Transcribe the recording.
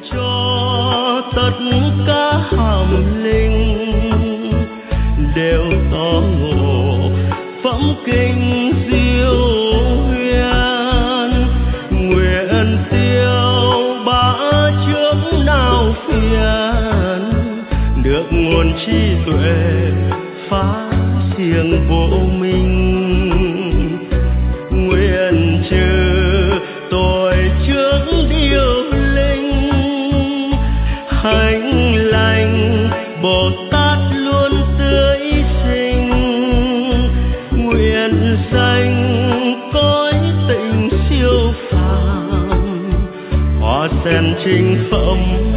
cho tất cả hàm linh đều tỏ ngộ phẩm kinh diệu huyền, nguyện tiêu bá trước nào phiền, được nguồn trí tuệ phá siêng vô minh, nguyện trừ tội trước điều linh, hành lành Bồ Tát luôn tưới sinh, nguyện sanh cõi tịnh siêu phàm, hoa sen trình phẩm